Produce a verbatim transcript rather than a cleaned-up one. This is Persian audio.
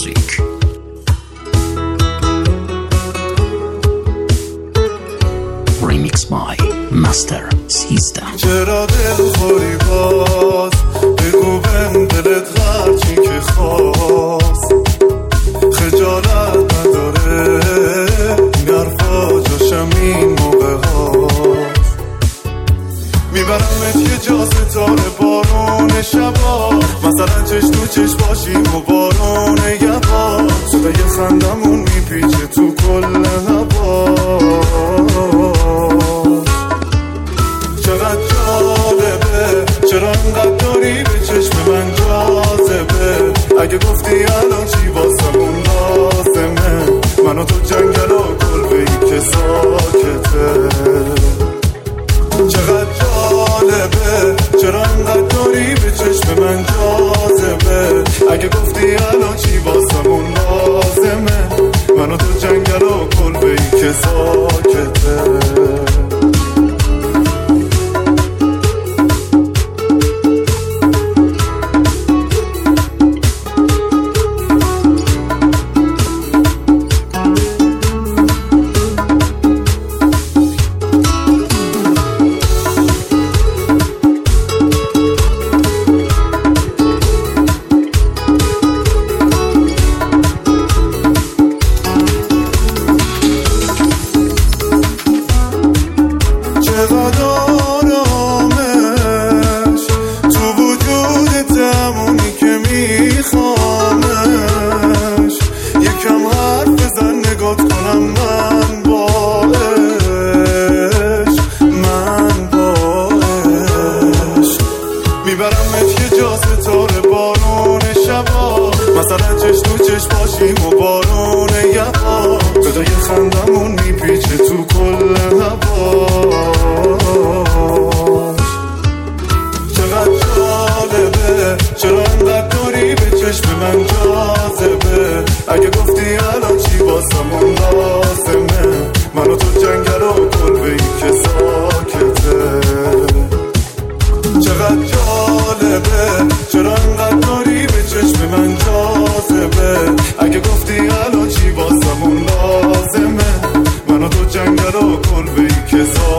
music. Remix by Master System. چرا دل خوری باز بگو بهم دلت هرچی که خواست، خجالت نداره این حرفا جاشم این موقع هاست. میبرمت یه جا ستاره بارون شبا، مثلا چشم تو چشم باشیم و بارون یبا، صدای خندمون میپیچه تو کل هوا. چقدر جالبه چرا انقدر داری به چشم من جاذبه، اگه گفتی الان چی واسمون لازمه، من و تو جنگل و کلبه‌ای که ساکته. چقدر جالبه چرا انقدر داری به چشم من جاذبه، اگه گفتی الان چی واسمون لازمه، من و تو جنگل و کلبه‌ای که ساکته. چقدر آرامش تو وجودت، همونی که میخوامش. یکم حرف بزن نگات کنم من باش، من باش. میبرمت یه جا ستاره بارون شبا، مثلا چشم تو چشم باشیم و بارون یبا، صدای خندمون میپیچه تو کل هوا. چقدر جالبه چرا انقدر داری به چشم من جاذبه، اگه گفتی الان چی واسمون لازمه، من و تو جنگل و کلبه‌ای که ساکته. چقدر جالبه چرا انقدر داری به چشم من جاذبه، اگه گفتی الان چی واسمون لازمه، من و تو جنگل و کلبه‌ای که ساکته.